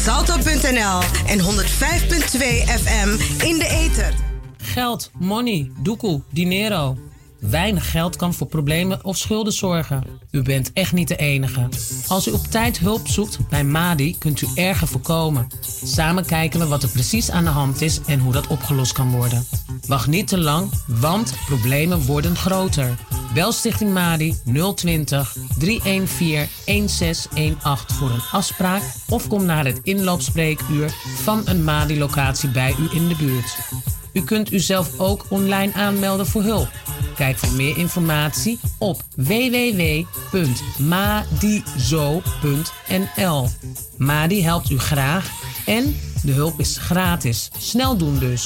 Salto.nl en 105.2 FM in de ether. Geld, money, doekoe, dinero. Weinig geld kan voor problemen of schulden zorgen. U bent echt niet de enige. Als u op tijd hulp zoekt bij Madi, kunt u erger voorkomen. Samen kijken we wat er precies aan de hand is en hoe dat opgelost kan worden. Wacht niet te lang, want problemen worden groter. Bel Stichting Madi 020 314 1618 voor een afspraak of kom naar het inloopspreekuur van een Madi-locatie bij u in de buurt. U kunt uzelf ook online aanmelden voor hulp. Kijk voor meer informatie op www.madizo.nl. Madi helpt u graag en de hulp is gratis. Snel doen dus.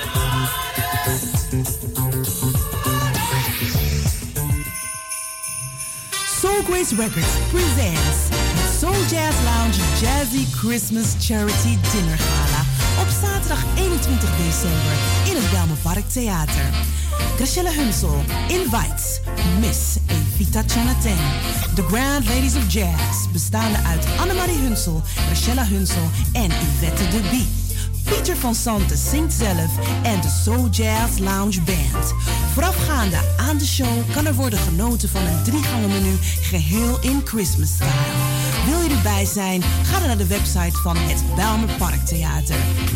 Soul Grace Records presents het Soul Jazz Lounge Jazzy Christmas Charity Dinner Gala op zaterdag 21 december in het Belmenpark Theater. Graciela Hunsel invites Miss Evita Chanaten. The Grand Ladies of Jazz, bestaande uit Annemarie Hunsel, Graciela Hunsel en Yvette de Bie. Pieter van Santen zingt zelf en de Soul Jazz Lounge Band. Voorafgaande aan de show kan er worden genoten van een 3-gangen menu geheel in Christmas style. Wil je erbij zijn? Ga dan naar de website van het Belmenpark Theater.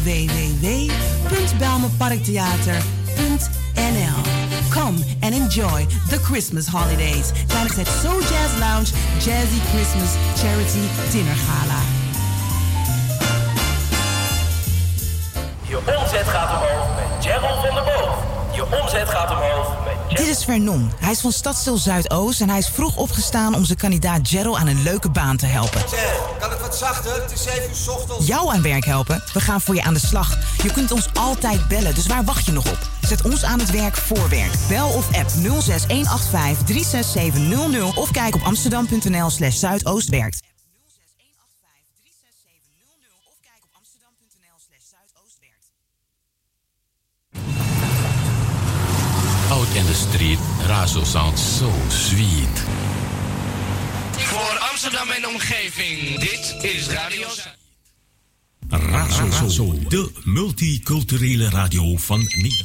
www.belmenparktheater.nl. Come and enjoy the Christmas holidays tijdens het Soul Jazz Lounge Jazzy Christmas Charity Dinner Gala. Je omzet gaat omhoog met Gerald van der Boog. Je omzet gaat omhoog met Gerald. Dit is Vernon. Hij is van Stadsdeel Zuidoost en hij is vroeg opgestaan om zijn kandidaat Gerald aan een leuke baan te helpen. Kan het wat zachter? Het is 7 uur 's ochtends. Jou aan werk helpen? We gaan voor je aan de slag. Je kunt ons altijd bellen, dus waar wacht je nog op? Zet ons aan het werk voor werk. Bel of app 06185 36700 of kijk op amsterdam.nl/zuidoostwerkt. Out in the street, Razo sounds so sweet. Voor Amsterdam en omgeving, dit is Radio Razo, de multiculturele radio van Nederland.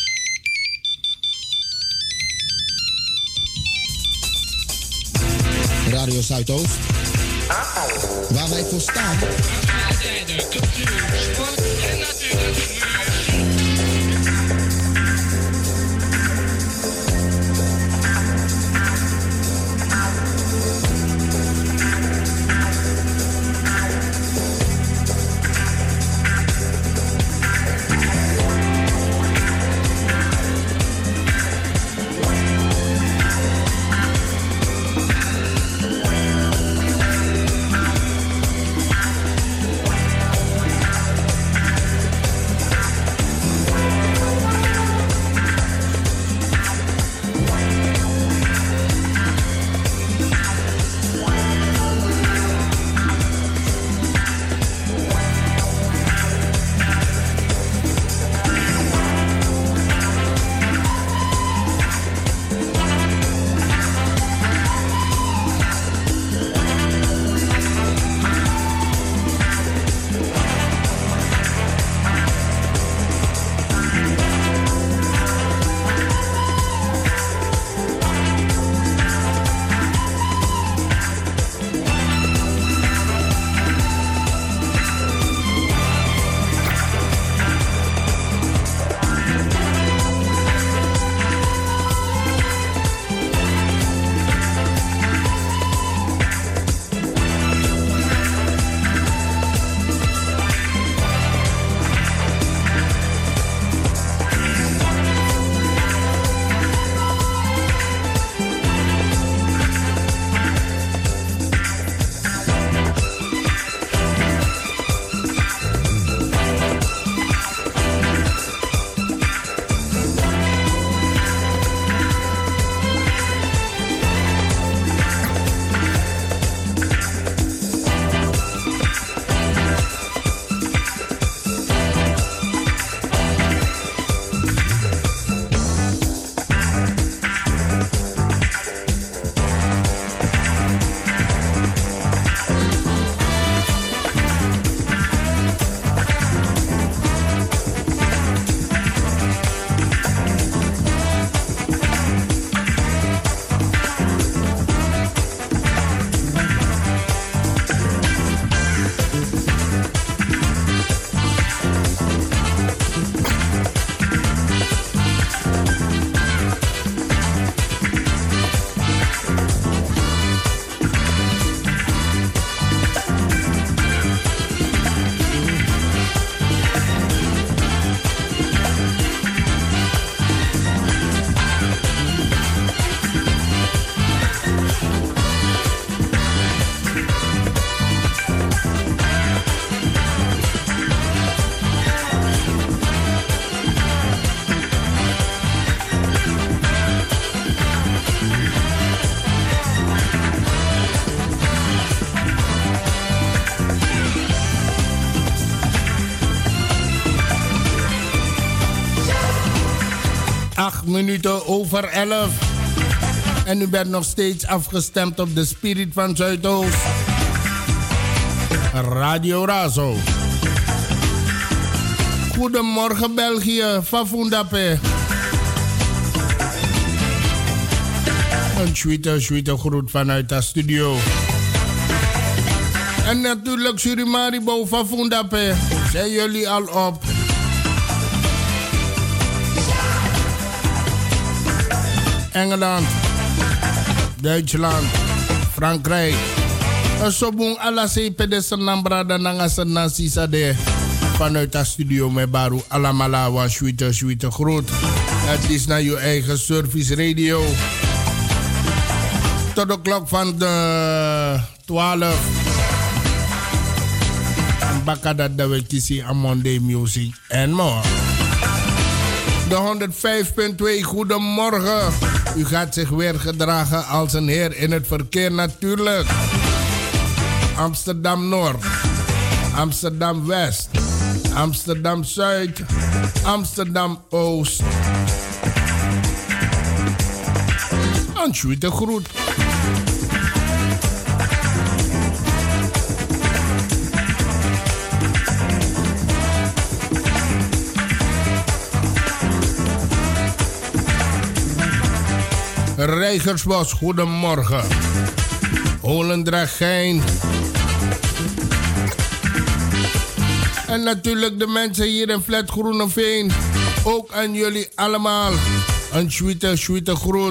Radio Zuidoost. Waar wij voor staan. Cultuur, sport en natuurlijk. 8 minuten over 11. En u bent nog steeds afgestemd op de Spirit van Zuidoost. Radio Razo. Goedemorgen België, Fafundape. Een sweete groet vanuit de studio. En natuurlijk Surimaribo, Fafundape. Zijn jullie al op? Engeland, Duitsland, Frankrijk. Sobong ala CPD Sanambrada Nangasana Sisade. Vanuit de studio met Baru Alamalawa, sweete groet. Het is naar je eigen service radio. Tot de klok van de 12. Bakada dat we kiezen aan Monday Music en more. De 105.2, goedemorgen. U gaat zich weer gedragen als een heer in het verkeer natuurlijk. Amsterdam Noord, Amsterdam West, Amsterdam Zuid, Amsterdam Oost. Een sweete groet. Rijgersbos, goedemorgen. Holendrecht-Gein. En natuurlijk de mensen hier in Flat Groeneveen. Ook aan jullie allemaal. Een sweete groet.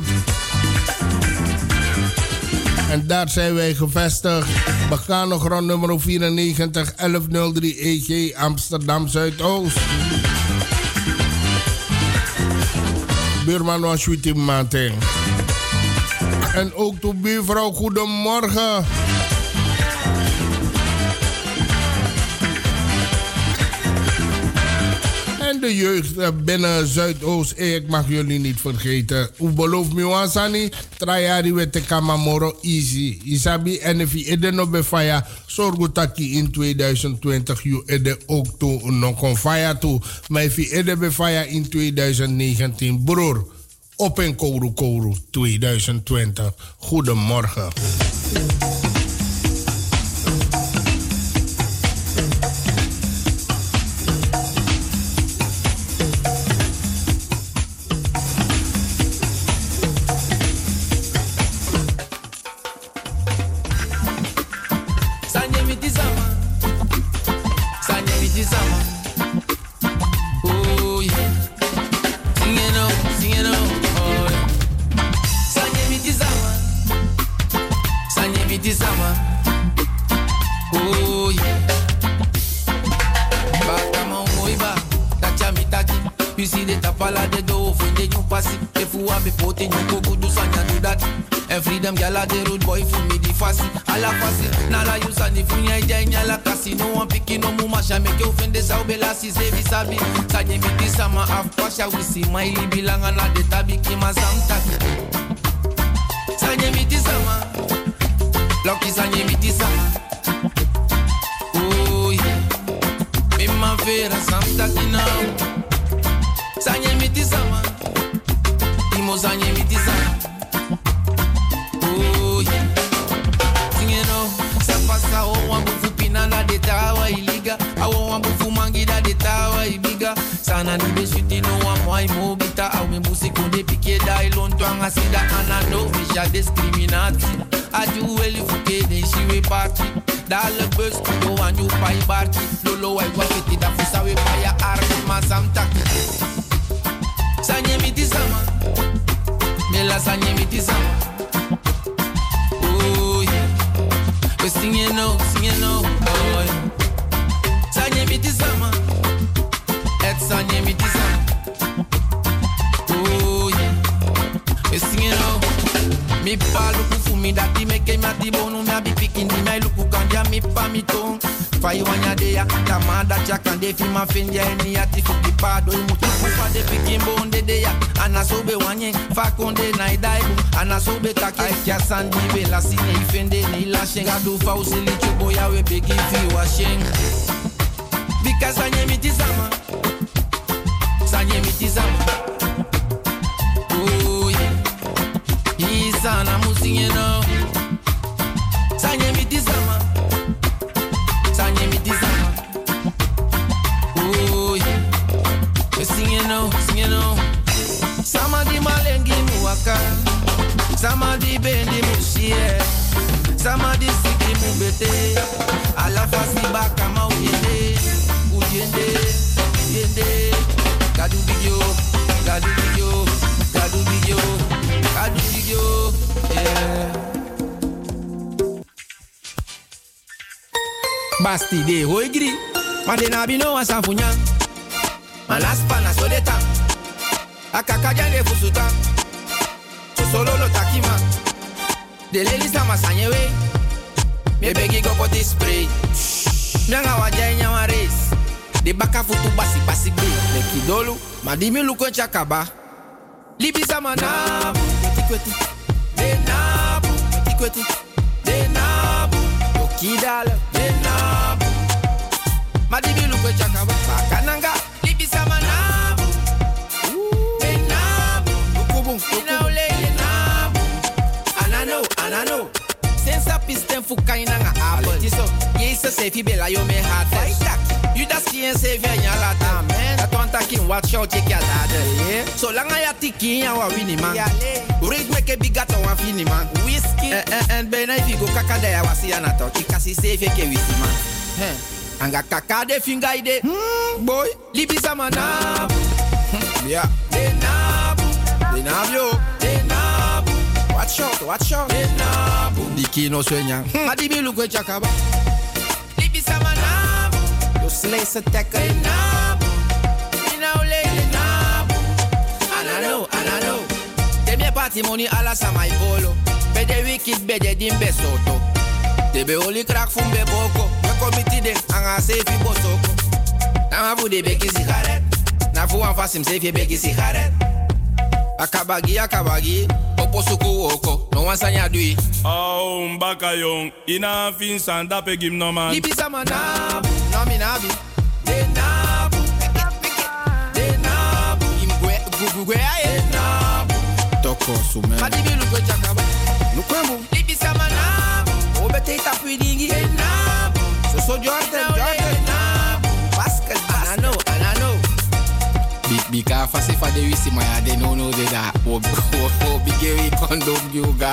En daar zijn wij gevestigd. We gaan nog rond nummer 94 1103 EG Amsterdam Zuidoost. Buurman was sweetie Martin. En ook de buurvrouw, goedemorgen. En de jeugd binnen Zuidoost, ik mag jullie niet vergeten. U beloof me wansani, trajari wete kamamoro easy. Isabi en if je ede no befaya, zorg taki in 2020 you ede ook toe nog kon faya toe. Maar if je ede befaya in 2019, broer. Op en Kouru 2020. Goedemorgen. We see my bilang na de tabi ki mazamtak. Sanye miti sama, Lucky sanye miti sama. Oh yeah, primavera samtak now. Sanye miti sama, imo sanye miti sama. Oh yeah, singing no, sapasa o wambufu pinana de tawa iliga, awo wambufu mangida de tawa ibiga. Sana ni beswiti no amwai mobita au membusiko de pike dai lontwang asida anano misha discriminati aju eli fuke de shiwe party dale bus do anyu pai barki lolo wai wafiti da fusawe paya arki masamtak sanye miti sama mela sanye miti sama oh yeah we singing no oh yeah sanye miti sama sanye miti sama. Oh yeah, we singing out. Mi pa luku fu mi dati meke mati bonu mi abi pikin di mai luku kanja mi pa mi tong. Fai wanya de ya tamada chakande fi ma fenja eni ati fuki pa do mutu fa de pikin bonde de ya ana sobe wanye fa konde na idaibu ana sobe take kia sandi be la sine ifende ni la shenga do fa usili chobo ya we begi fi wa sheng. Because sanye miti sama. Sanye miti sama. you know. Sama di malengi muaka, sama di bendi musie, sama di siki mubete, ala fasi baka ma uyende, yende, kadu bigyo, yeah. Basti de hoigri, ma de nabi no asan funya, malaspa na sodeta. Akaka de fusuta solo lo takima de leli sama sanyewe me begi go poti spray nyanga wajanya wa race de baka futu basi be le kidolu madimi luko chakaba libi sama nabu kweti de nabu kweti de nabu okidala de nabu madimi luko chakaba kananga libi sama nabu. And I know. Since I pisten fuka inanga apple. So, yes, say fi bela yo me hard fight. You da ski and save ya lata man. That one taking watch out take ya dada. So long I tiki ya wa wini man. Read make a big gato wa fini man. Whiskey and ben if you go kaka da ya wasi ya nato. Kasi save ke wisi man. Anga kaka de finga ide. Boy, libi sama na. Yeah. De nabu yo. Watch out. Nabu. Diki no sueña. Madibi lukwe chakaba. Libi sama nabu. Yo slice attack. Nabu. Ina ole nabu. And I know. Demi party money ala sama ipolo. Bede wicked bede dimbe soto. Debe oli crack fumbe boko. We committee de anga sefi bosoko. Nama bude beki sigaret. Na fu anfasim sefi beki sigaret. Akabagi. Oposuku oko, no one sanya dui. Oh, mbaka yong, ina fin sanda pe gim no man. Libi sama nabu, nami nabi. De nabu, gugwe aye. De nabu, toko sume. Madibi lukwe chakaba, lukwembu. Libi sama nabu, obete itapu dingi. De nabu, so Jordan. De nabu, basket. And I know. Bika fasi fa de wisi maya de no de da bigeri kondom juga.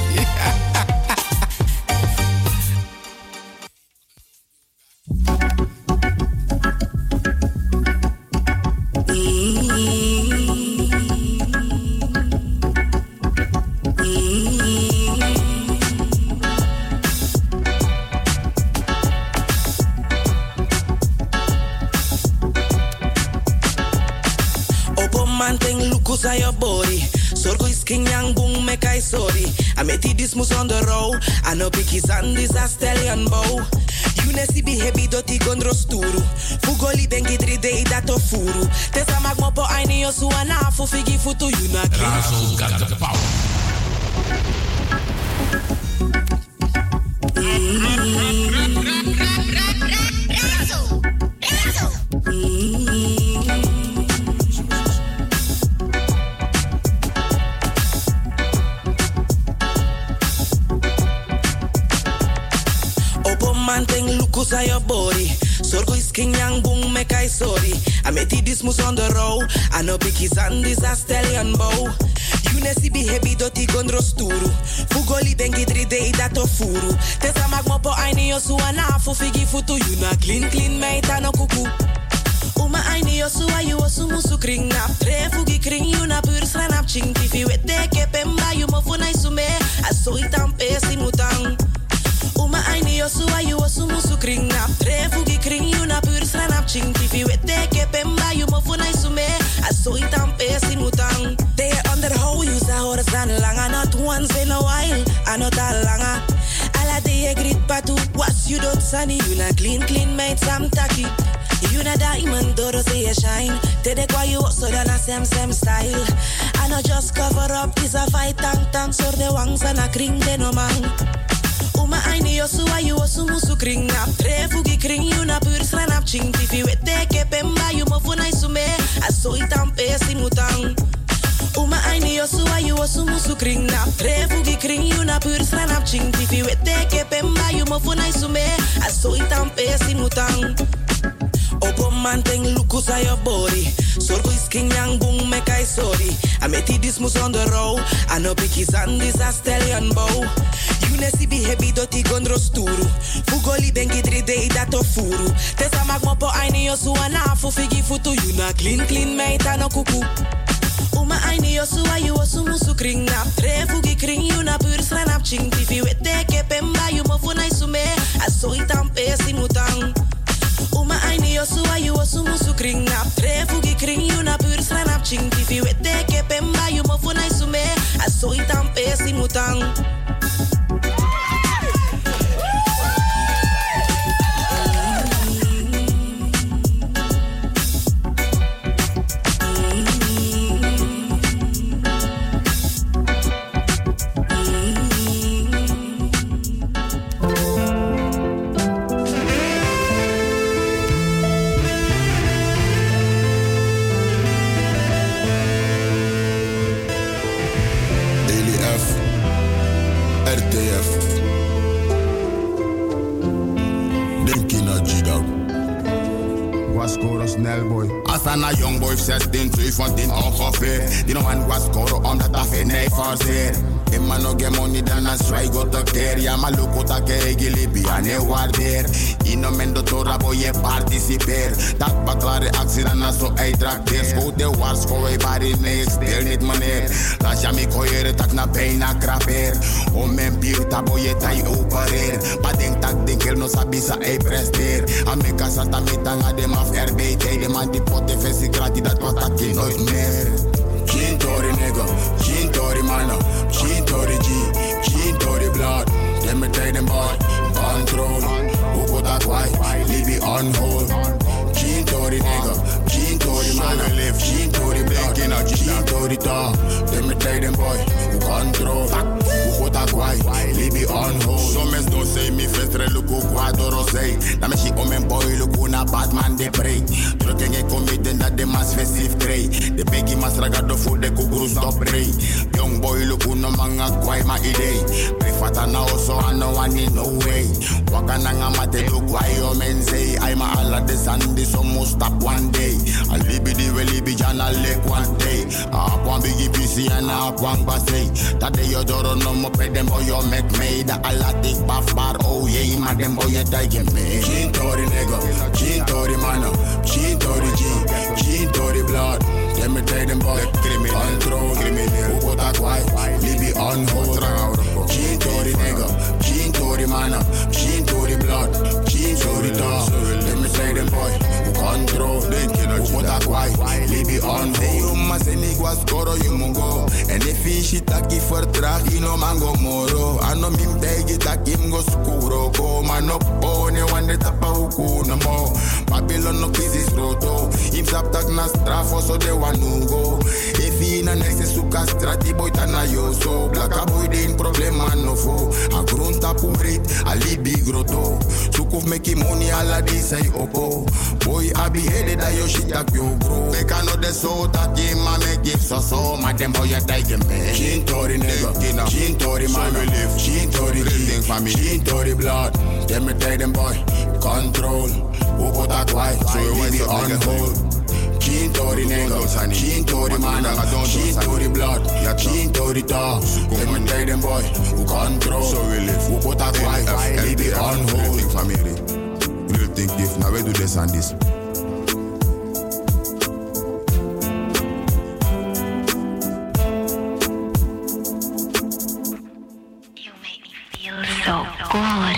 Aan your body, sorgo is king yang boom make I sorry. I met this mus on the road, I know biggies and this a stallion bow. You nesi be heavy doti gondro sturu. Fugoli bengi 3D dat of furu. Tesa mag mopo aini yosu anafu figi futu you na king. Razo got the power. On your body, sorgo is king yang boom make I sorry. I met this mus on the road, I know biggies and this a stallion bow. You nesi be heavy doti gondro sturu. Fugoli bengi 3D dat of furu. Tesa mag mopo aini yosu anafu figi futu you na clean meita no kuku. Uma aini yosu ayu osu musu kring nap tre fugi kring you na pur sranap ching tifi wete ke pemba you mo funai sume aso itam pesi mutang. Uma aini yosu ayu osu musu kring nap tre fugi kring you na pur sranap ching tifi wete ke pemba you mo funai sume aso itam pesi mutang. They underhow you sa horizon langa not once in a while anota langa. Ala de grit patu was you don't sunny you na clean made some tacky. You na diamond doro say shine. Tede kwa you so da na same style. I know just cover up is a fight tang so de wangs and a kring de no man. Uma aini yosu ayu osu musu kring nap tre fugi kring you na pur sranap ching tifi wete ke pemba you mo funai sume aso itam pesi mutang. Uma aini yosu ayu osu musu kring nap tre fugi kring you na pur sranap ching tifi wete ke pemba you mo funai sume aso itam pesi mutang. Opo man ting lukus aan je body. Sorgo is king yang boom me kai sorry. I met this mus on the road. I know pikis and this a stallion bow. You nesi be happy doti gondro sturu. Fugoli bengi 3D dat of furu. Tesa mag mopo aini yo suana fu figi futu. You na clean meita no kuku. Uma aini yo suwa you osu musu kring nap. Tre fugi kring you na pur sranap ching. Tifi wete ke pemba you mo funai sume. Aso itam pesi mutang. Uma aini yo suwa you osu musu kring nap. Tre fugi kring you na pur sranap ching. Tifi wete ke pemba you mo funai sume. Aso itam pesi mutang. Asana young boy 16, 17 ongeveer. Die nog aan was scoren omdat dat geen nee forceert. Die man nog geen money dan een strijk go te keer. Ja maar luko ta kege libi aan ne waardeer. Ino mendo tora boy je participeer. Dat baklare actie dan na zo uitrakteer. Schoot de wars gooi bari nee stil niet meneer. Laat je me koeien tak na bijna krapeer. Om mijn bier tabo je tai opereer. Maar denk tak denk heel no sabisa ei presteer. Ameka sata metanga dem af RBT. De man die potte fesi gratis dat was dat je nooit meer. Geen tori nigga, geen tori manna, geen tori G, geen tori blood. Dem me take them boy, control. Who put that white, leave it on hold. Geen tori nigga, geen tori manna, geen tori blood. Geen tori ta, dem me take them boy, who control. Who put that white, leave it on hold. Some men don't say me festre luku quadro say. Na me she omen boy luku na Batman de prey. Trukken ik committen dat de mas festive trey. De begi mas ragado voor de kukuru stop ray. Young boy luku no manga kwai ma idee. Prefata na oso ano wani no way. Waka nanga mate look why yo men say. I'm a ala de sandi so must stop one day. A libi di we libi jana lek one day. A up one biggie PC and a up one basay. That day yo joro no mo pe dem boy yo make me. Da ala tik baf bar oh yeah. Ma dem boy yo die get me. Geen tori nigga, geen tori manna, geen tori G, geen tori blood. Let me take them boy, criminal, control, criminal. Who put that white, leave it on hold. Geen tori nigga, geen tori manna, geen tori blood, geen tori dog. Let me take them boy, who control, who put that white, leave it on hold. Maar zijn ik was koro je mungo. En de fish taki vertraag ino mango moro. Ano mim tegi taki mgo skuro. Ko man op pone wande tapa huku no mo. Babylon no crisis roto. Im sap tak na strafo so de wanugo. Efi na nexe suka strati boy tana yo so. Blaka boy de in problema no fo. A grunta pumrit a libi groto. Sukuf meki money ala di say opo. Boy abi headed da yo shit tak yo bro. Meka no de so dat je ma me give so. Ma dem boy ya take me. Geen tori nigga, geen tori man, geen tori G, geen tori blood. Dem me take them boy, control. Who put that white, so we be on hold. Geen tori nigga, geen tori man, geen tori blood, geen tori dog. Dem me take them boy, who control. So we live. Who put that white, we be on hold. Family, real think if now we do this and this. So good.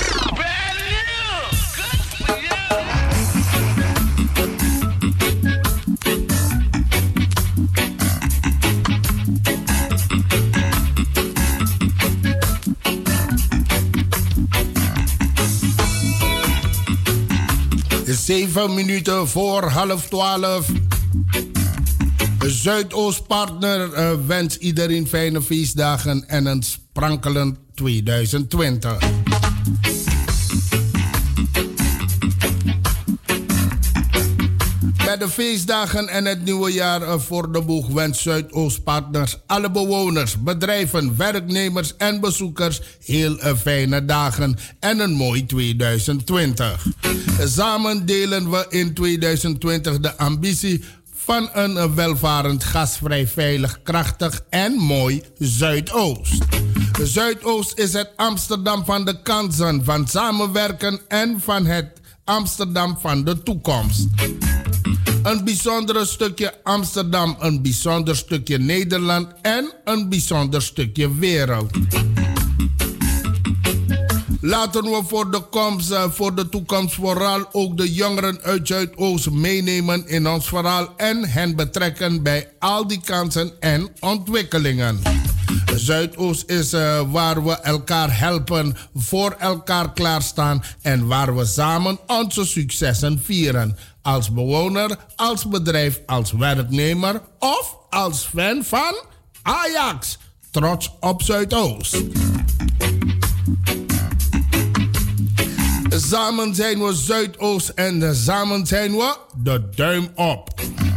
Het is 7 minuten voor 11:30. De Zuidoostpartner wenst iedereen fijne feestdagen en een sprankelend 2020. Met de feestdagen en het nieuwe jaar voor de boeg wenst Zuidoostpartners alle bewoners, bedrijven, werknemers en bezoekers heel fijne dagen en een mooi 2020. Samen delen we in 2020 de ambitie van een welvarend, gasvrij, veilig, krachtig en mooi Zuidoost. Zuidoost is het Amsterdam van de kansen, van samenwerken en van het Amsterdam van de toekomst. Een bijzonder stukje Amsterdam, een bijzonder stukje Nederland en een bijzonder stukje wereld. Laten we voor de toekomst vooral ook de jongeren uit Zuidoost meenemen in ons verhaal en hen betrekken bij al die kansen en ontwikkelingen. Zuidoost is waar we elkaar helpen, voor elkaar klaarstaan en waar we samen onze successen vieren. Als bewoner, als bedrijf, als werknemer of als fan van Ajax. Trots op Zuidoost. Samen zijn we Zuidoost en samen zijn we de duim op.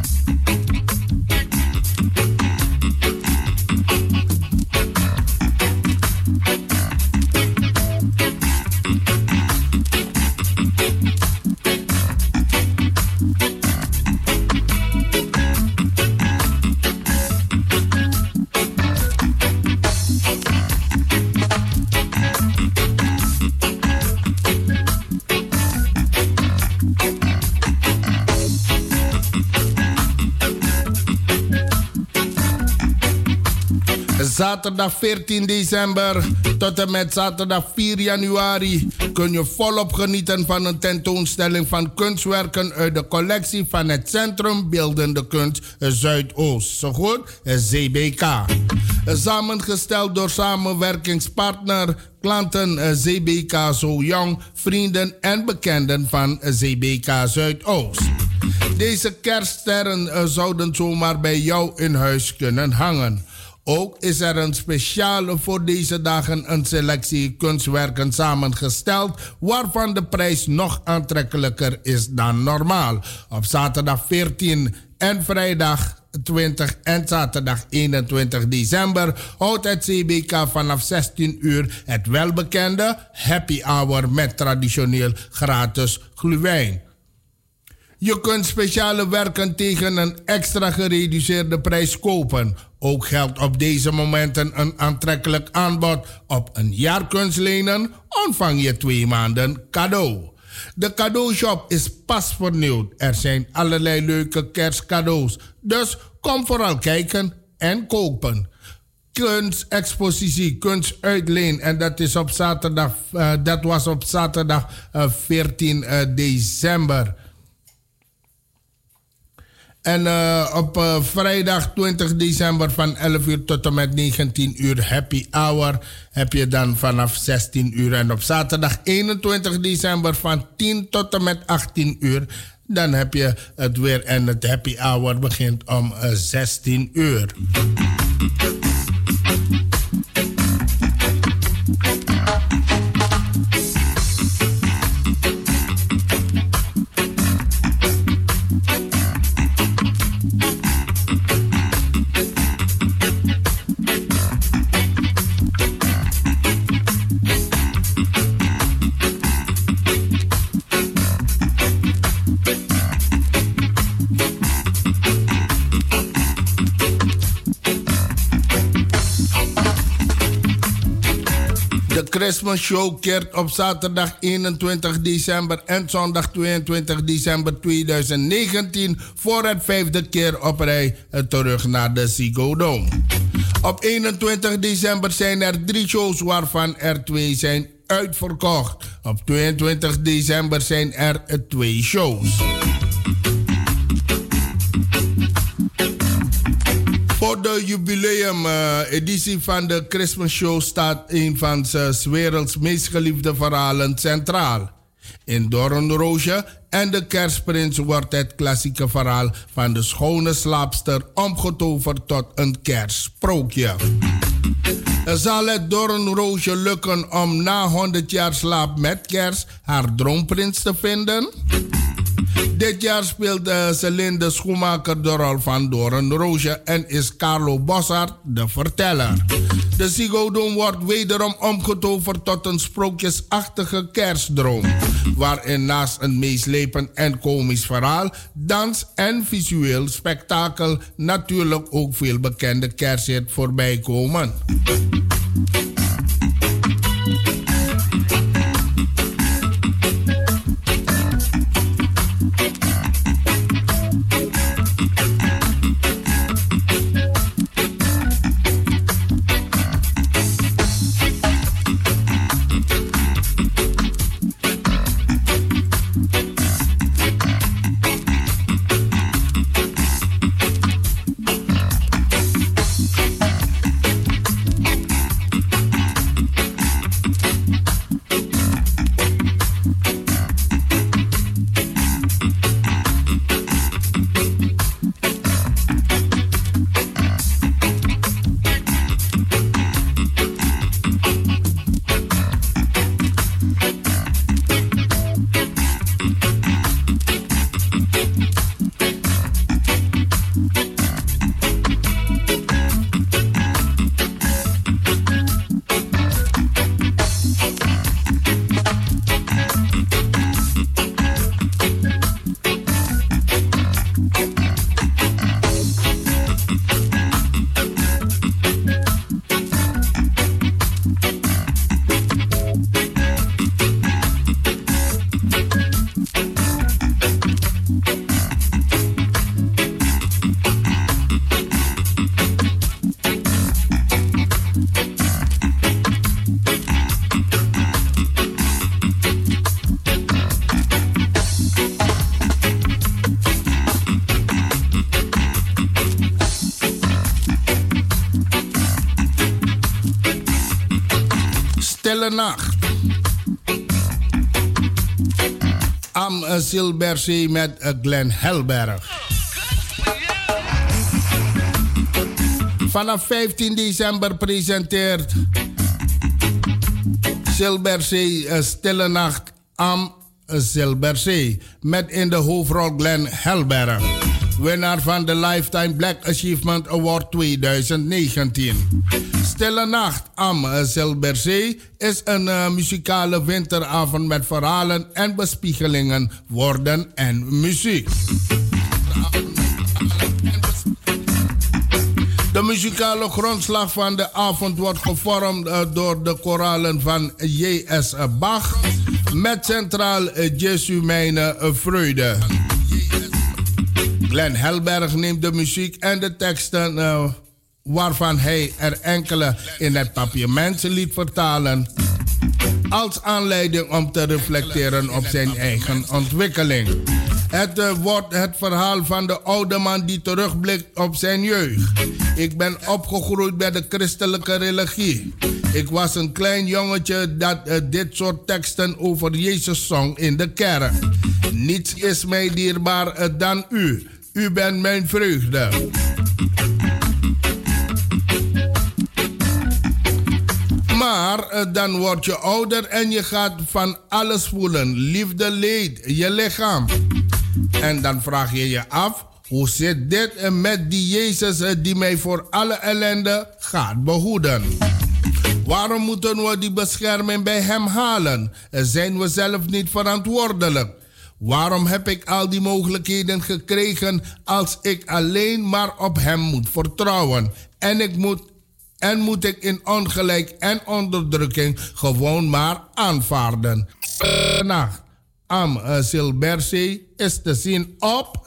Zaterdag 14 december tot en met zaterdag 4 januari kun je volop genieten van een tentoonstelling van kunstwerken uit de collectie van het Centrum Beeldende Kunst Zuidoost. Zo goed, ZBK. Samengesteld door samenwerkingspartner, klanten ZBK Zo Jong, vrienden en bekenden van ZBK Zuidoost. Deze kerststerren zouden zomaar bij jou in huis kunnen hangen. Ook is er een speciale voor deze dagen een selectie kunstwerken samengesteld, waarvan de prijs nog aantrekkelijker is dan normaal. Op zaterdag 14 en vrijdag 20 en zaterdag 21 december houdt het CBK vanaf 16 uur het welbekende happy hour met traditioneel gratis glühwein. Je kunt speciale werken tegen een extra gereduceerde prijs kopen. Ook geldt op deze momenten een aantrekkelijk aanbod. Op een jaar kunst lenen ontvang je 2 maanden cadeau. De cadeaushop is pas vernieuwd. Er zijn allerlei leuke kerstcadeaus. Dus kom vooral kijken en kopen. Kunstexpositie, kunstuitleen. En dat is op zaterdag, dat was op zaterdag 14 december. En op vrijdag 20 december van 11 uur tot en met 19 uur happy hour heb je dan vanaf 16 uur. En op zaterdag 21 december van 10 tot en met 18 uur dan heb je het weer. En het happy hour begint om 16 uur. Christmas Show keert op zaterdag 21 december en zondag 22 december 2019 voor het 5e keer op rij terug naar de Ziggo Dome. Op 21 december zijn er 3 shows waarvan er 2 zijn uitverkocht. Op 22 december zijn er 2 shows. Voor de jubileum-editie van de Christmas Show staat een van 's werelds meest geliefde verhalen centraal. In Doornroosje en de Kerstprins wordt het klassieke verhaal van de schone slaapster omgetoverd tot een kerstsprookje. Zal het Doornroosje lukken om na 100 jaar slaap met kerst haar droomprins te vinden? Dit jaar speelt Celinde Schoenmaker de rol van Doornroosje en is Carlo Bossart de verteller. De Ziggo Dome wordt wederom omgetoverd tot een sprookjesachtige kerstdroom, waarin naast een meeslepend en komisch verhaal, dans en visueel spektakel natuurlijk ook veel bekende kersthits voorbij komen. Nacht. Am Silberzee met Glenn Helberg. Vanaf 15 december presenteert Silberzee Stille Nacht am Silberzee met in de hoofdrol Glenn Helberg, winnaar van de Lifetime Black Achievement Award 2019. Stille Nacht am Silberzee is een muzikale winteravond met verhalen en bespiegelingen, woorden en muziek. De muzikale grondslag van de avond wordt gevormd door de koralen van J.S. Bach met centraal Jesu Mijne Vreugde. Glenn Helberg neemt de muziek en de teksten waarvan hij er enkele in het papiament liet vertalen, als aanleiding om te reflecteren op zijn eigen ontwikkeling. Het wordt het verhaal van de oude man die terugblikt op zijn jeugd. Ik ben opgegroeid bij de christelijke religie. Ik was een klein jongetje dat dit soort teksten over Jezus zong in de kerk. Niets is mij dierbaar dan u. U bent mijn vreugde. Maar dan word je ouder en je gaat van alles voelen. Liefde, leed, je lichaam. En dan vraag je je af, hoe zit dit met die Jezus die mij voor alle ellende gaat behoeden? Waarom moeten we die bescherming bij hem halen? Zijn we zelf niet verantwoordelijk? Waarom heb ik al die mogelijkheden gekregen als ik alleen maar op hem moet vertrouwen? En moet ik in ongelijk en onderdrukking gewoon maar aanvaarden? Nacht am Silberzee is te zien op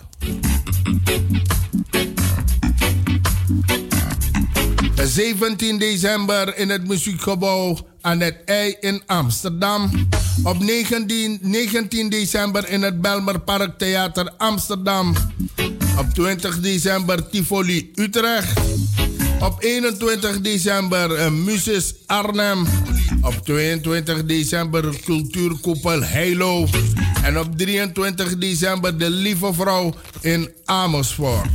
17 december in het muziekgebouw aan het IJ in Amsterdam. Op 19 december in het Belmerpark Theater Amsterdam. Op 20 december Tivoli Utrecht. Op 21 december Muses Arnhem. Op 22 december Cultuurkoepel Heilo. En op 23 december de Lieve Vrouw in Amersfoort.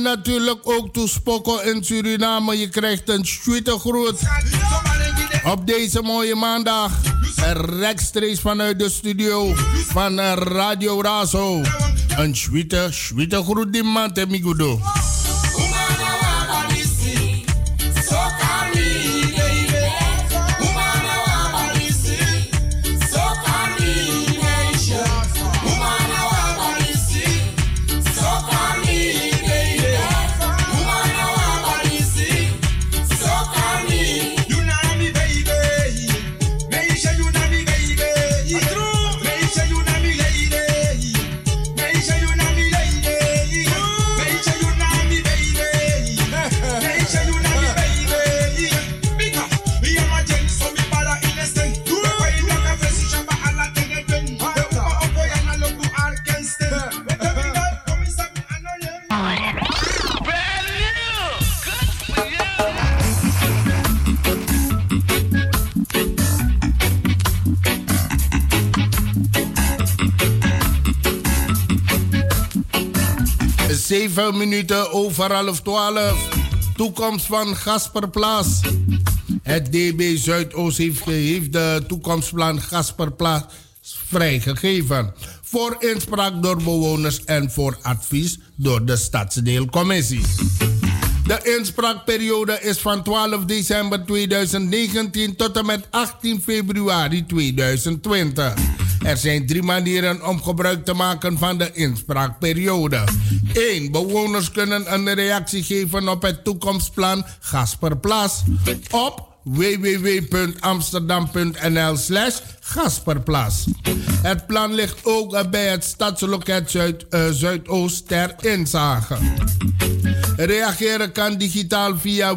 natuurlijk ook toe Spokko in Suriname. Je krijgt een sweete groet. Op deze mooie maandag. Rechtstreeks vanuit de studio van Radio Razo. Een sweete groet die man te migudo. Zeven minuten over 11:12. Toekomst van Gasperplaats. Het DB Zuidoost heeft de toekomstplan Gasperplaats vrijgegeven. Voor inspraak door bewoners en voor advies door de stadsdeelcommissie. De inspraakperiode is van 12 december 2019 tot en met 18 februari 2020. Er zijn 3 manieren om gebruik te maken van de inspraakperiode. 1. Bewoners kunnen een reactie geven op het toekomstplan Gasperplaats op www.amsterdam.nl/Gasperplaats. Het plan ligt ook bij het stadsloket Zuidoost ter inzage. Reageren kan digitaal via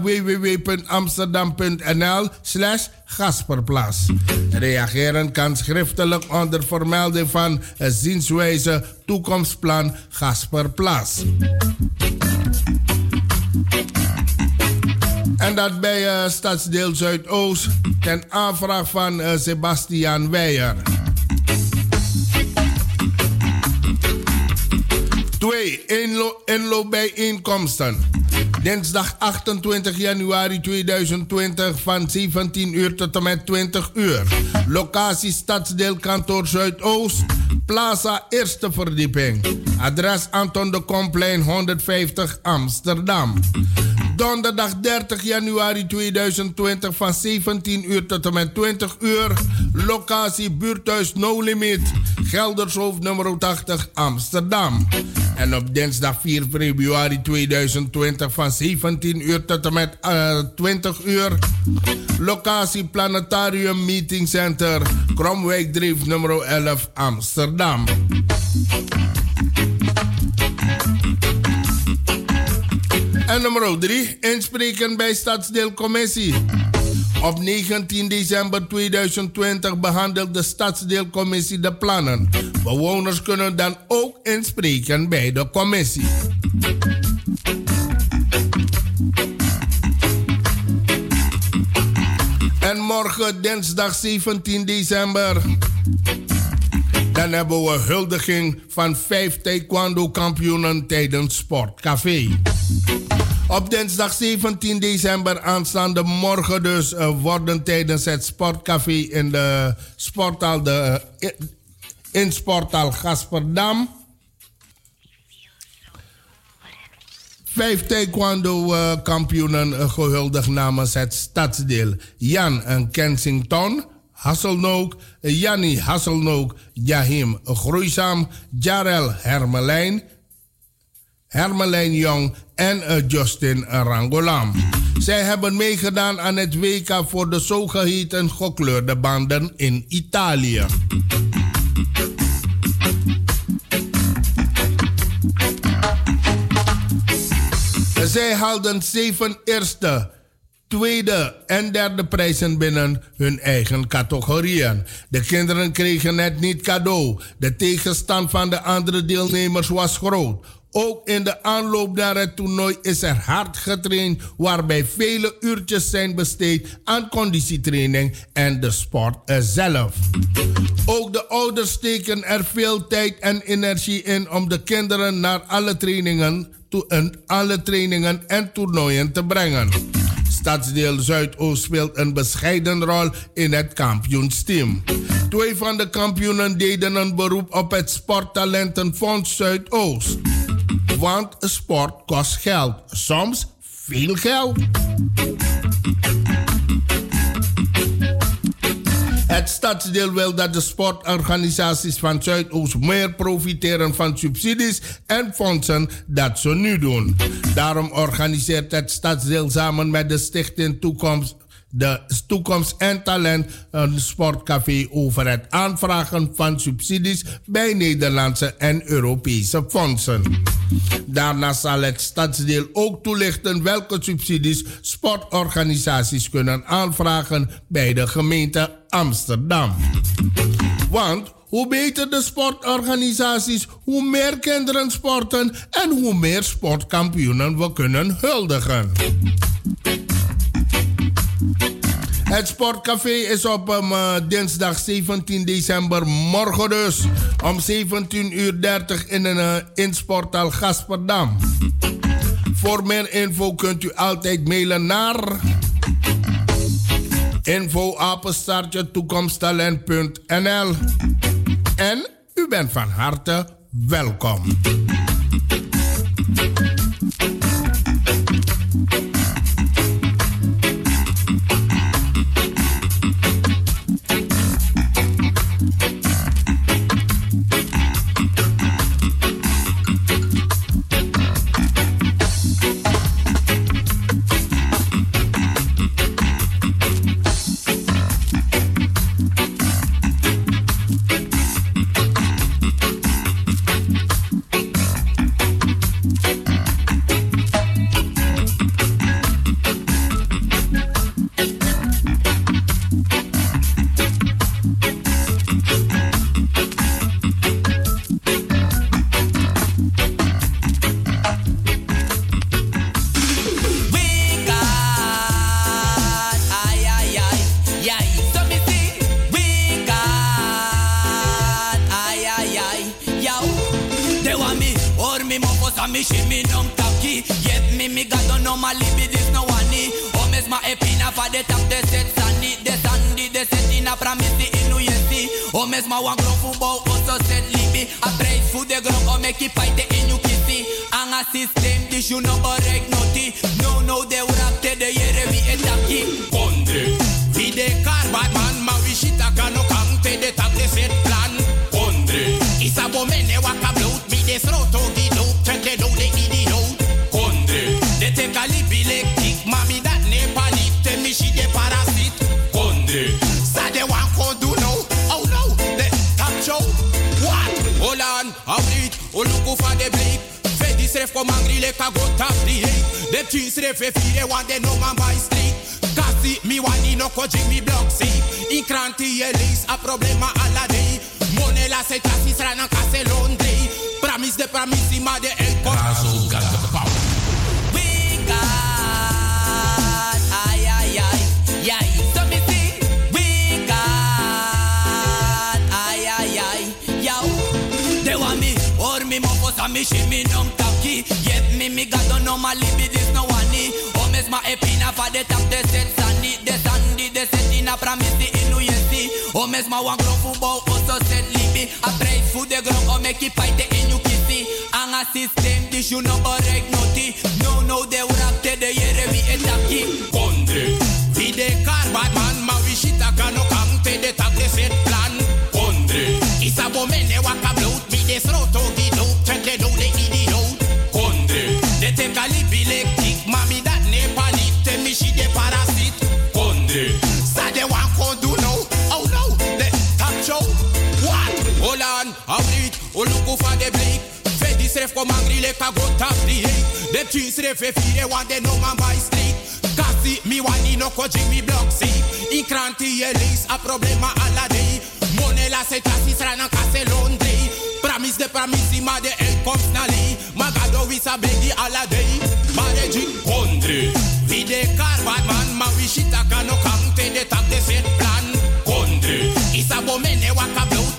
www.amsterdam.nl/Gasperplaats. Reageren kan schriftelijk onder vermelding van zienswijze toekomstplan Gasperplaats. En dat bij Stadsdeel Zuidoost ten aanvraag van Sebastian Weijer. 2. Inloopbijeenkomsten. Dinsdag 28 januari 2020 van 17 uur tot en met 20 uur. Locatie Stadsdeelkantoor Zuidoost. Plaza Eerste Verdieping. Adres Anton de Komplein 150 Amsterdam. Donderdag 30 januari 2020 van 17 uur tot en met 20 uur. Locatie Buurthuis No Limit. Geldershoofd nummer 80 Amsterdam. En op dinsdag 4 februari 2020 van 17 uur tot en met 20 uur. Locatie Planetarium Meeting Center. Kromwijkdreef nummer 11 Amsterdam. En nummer 3. Inspreken bij Stadsdeelcommissie. Op 19 december 2020 behandelt de Stadsdeelcommissie de plannen. Bewoners kunnen dan ook inspreken bij de commissie. En morgen dinsdag 17 december... dan hebben we huldiging van 5 taekwondo-kampioenen tijdens Sportcafé. Op dinsdag 17 december aanstaande morgen dus worden tijdens het Sportcafé in de sporthal in Sporthal Gasperdam 5 taekwondo-kampioenen gehuldigd namens het stadsdeel. Jan en Kensington, Hasselnook, Jannie Hasselnook, Jahim Groeisam, Jarel Hermelijn Jong en Justin Rangolam. Zij hebben meegedaan aan het WK voor de zogeheten gekleurde banden in Italië. Zij haalden 7 eerste, tweede en derde prijzen binnen hun eigen categorieën. De kinderen kregen het niet cadeau. De tegenstand van de andere deelnemers was groot. Ook in de aanloop naar het toernooi is er hard getraind, waarbij vele uurtjes zijn besteed aan conditietraining en de sport zelf. Ook de ouders steken er veel tijd en energie in om de kinderen naar alle trainingen alle trainingen en toernooien te brengen. Stadsdeel Zuidoost speelt een bescheiden rol in het kampioensteam. 2 van de kampioenen deden een beroep op het Sporttalentenfonds Zuidoost. Want sport kost geld, soms veel geld. Het stadsdeel wil dat de sportorganisaties van Zuidoost meer profiteren van subsidies en fondsen dat ze nu doen. Daarom organiseert het stadsdeel samen met de Stichting Toekomst en Talent een sportcafé over het aanvragen van subsidies bij Nederlandse en Europese fondsen. Daarna zal het stadsdeel ook toelichten welke subsidies sportorganisaties kunnen aanvragen bij de gemeente Amsterdam. Want hoe beter de sportorganisaties, hoe meer kinderen sporten en hoe meer sportkampioenen we kunnen huldigen. Het sportcafé is op dinsdag 17 december, morgen dus, om 17:30 in Sporthal Gasperdam. Voor meer info kunt u altijd mailen naar info@toekomsttalent.nl en u bent van harte welkom.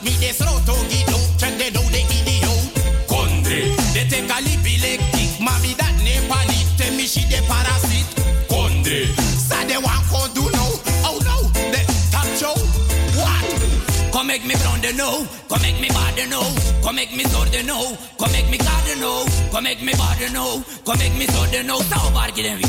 Mami make me brown the know. Come make me bad the know. Come make me sour the know. Come make me god the know. Come make me bad the know. Come make me sour the know. So far get them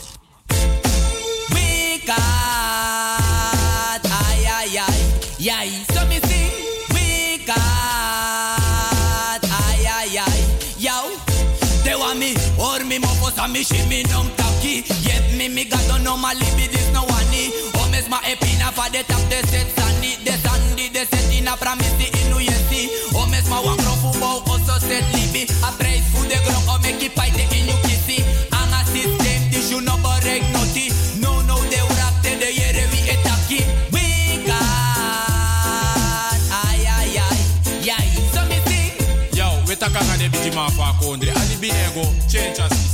we got ay ay ay ay. So me sing we got ay ay ay yo. They want me or me mofos and me shimmy num taki. Yet me got don't know my libidis no one. Ma epina fa de tap de set sandi de set in a promise in New Year's. O mesma wa krofu bo o so set libi. A praise fu de gro o make it fight in you kissy. Ang a system this you no borek noti. No de urapte de yere we etaki. We got ay ay ay ay. So me sing. Yo, we taka na de biji ma fa kondre. Ali binego change a system.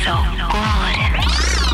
so good.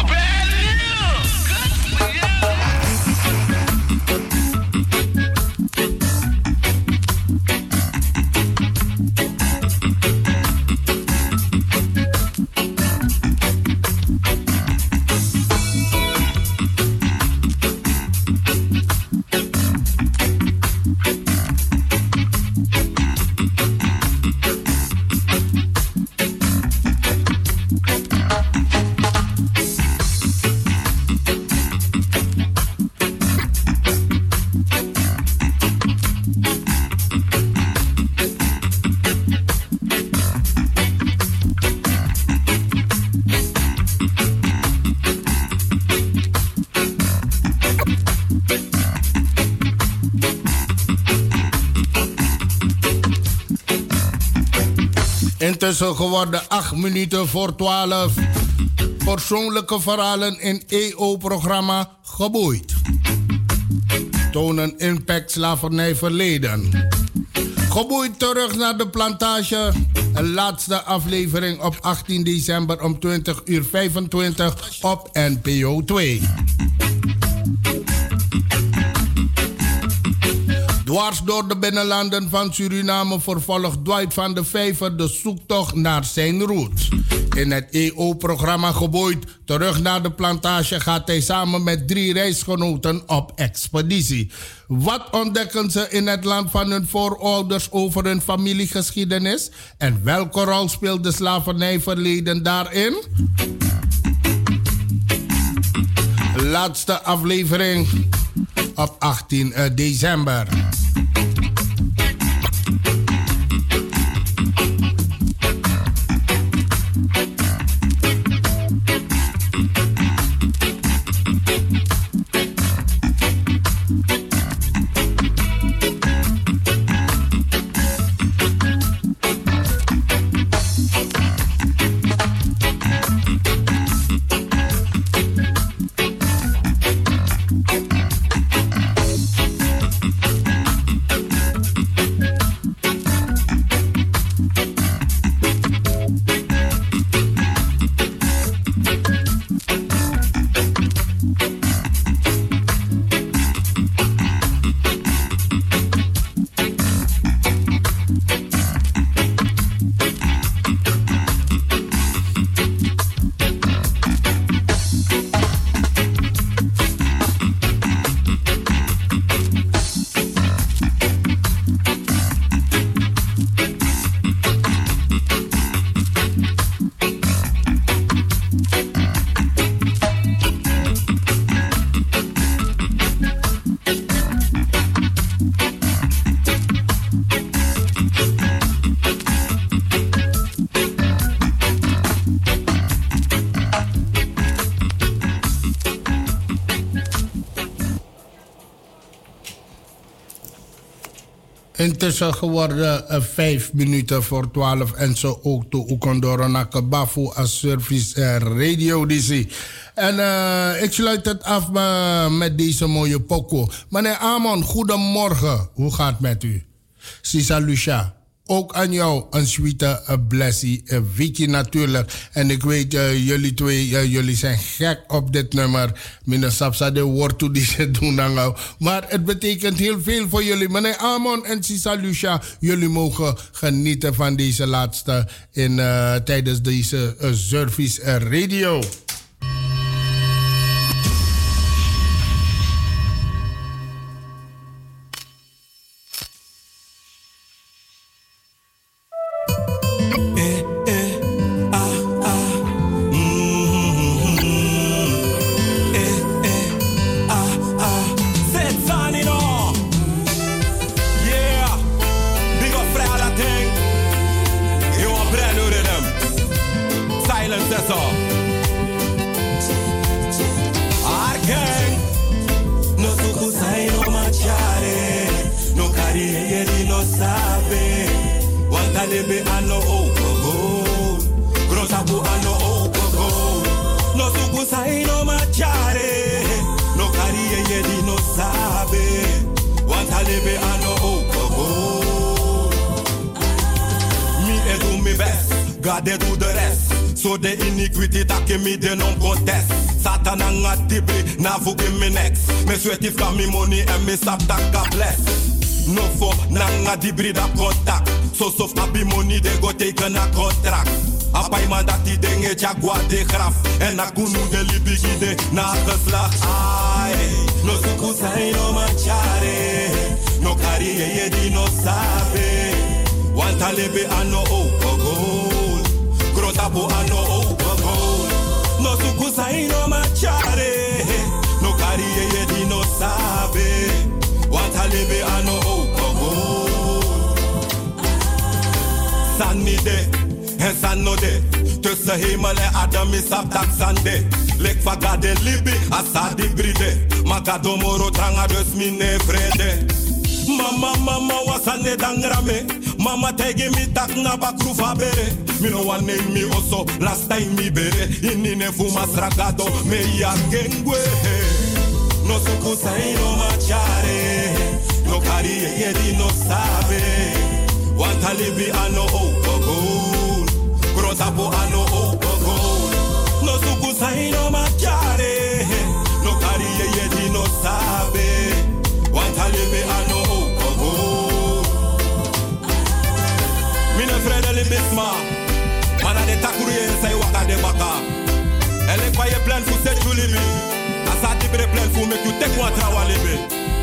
Intussen geworden 8 minuten voor 12. Persoonlijke verhalen in EO-programma Geboeid. Tonen impact slavernij verleden. Geboeid terug naar de plantage. Een laatste aflevering op 18 december om 20:25 op NPO 2. Dwars door de binnenlanden van Suriname vervolgt Dwight van de Vijver de zoektocht naar zijn roots. In het EO-programma Geboeid terug naar de plantage gaat hij samen met 3 reisgenoten op expeditie. Wat ontdekken ze in het land van hun voorouders over hun familiegeschiedenis? En welke rol speelt de slavernijverleden daarin? Laatste aflevering op 18 december. Intussen geworden 5 minuten voor 12 en zo ook toe Ukondoro naar Kabafu als service radio DC. En ik sluit het af met deze mooie poko. Meneer Amon, goedemorgen. Hoe gaat het met u? Sisa Lucia. Ook aan jou een sweete blessie, Vicky natuurlijk. En ik weet, jullie twee, jullie zijn gek op dit nummer. Minder sapsa de woord toe die ze doen dan nou. Maar het betekent heel veel voor jullie. Meneer Amon en Sisa Lucia, jullie mogen genieten van deze laatste tijdens deze service radio. God, they do the rest. So the iniquity that me de non contest. Satan and a dibri, na vu give me next. Me sweat if me money and me stop that God bless. No for nanga dibri da contact. So happy money they go take a contract. Apa iman dat die dingen jagua de graf. En a kunu de libigide na geslag. Ai, no suku sai no manchare. No carry ye di no sabe. Wanta lebe ano opogol. Grotapo ano opogol. No suku sai no manchare. No carry ye di no sabe. Wanta lebe ano opogol. Sanide. En sanode, tussen hemel en Adam is op dat zande. Lek vagade libi, asadi bride. Magado moro tranga dus mine vrede. Mama wasane dangrame. Mama tegi mi tak na bakrufa bere. Mi no one name me also, last time mi bere. Inine fuma sragado, me ya gengwe. No suku sai no machare. No kari yedi no sabe. Wanta libi ano ogogo. Grotapo ano opogol. No suku sai no machare. No kari yedi no sabe. Wanta libi ano opogol. Mine frede libisma. Mana de takurie say waka de baka. Elle kwa ye plan fu set libi. Asa dibre plan fu make you take one trawa libi.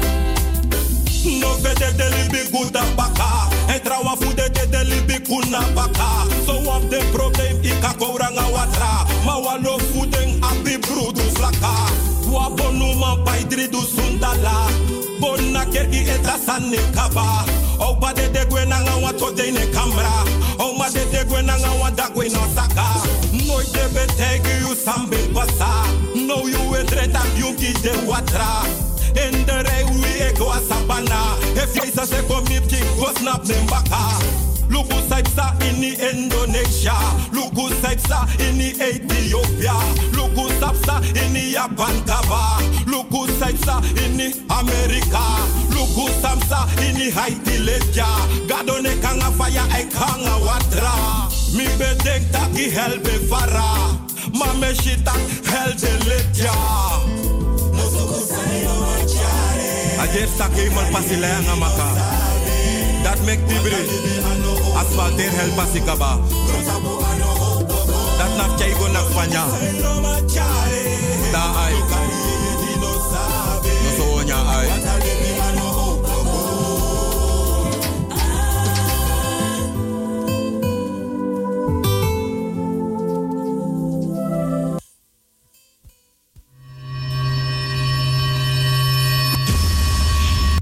No vede de libi guda baka. En trawa fu de libi kuna baka. So of the problem ika kouranga watra. Ma walo fudeng api brudu flaka. Wa bonu man paidri du sundala. Bona kerki eta sanne kaba. O ba de gwenanga wato de ne kamera. O ma de gwenanga wada gwen osaka. No debe tegi you sambe pasa. No you etreta yuki de watra. In the rij we ego a sabana. If je se komip king go snap them baka. Lugu saipsa in Indonesia. Lugu saipsa in Ethiopia. Lugu sapsa in Japan kaba. Lugu saipsa in America. Lugu samsa in Haiti leja. Gadone kanga fire e kanga watra. Mi bedek taki helbe fara. Mame shita helde leja. Ayer sake mal pasile nga maka. Dat mek tibre. Asfalter hel pasikaba. Dat naf chaigo nak fanya. Da ay.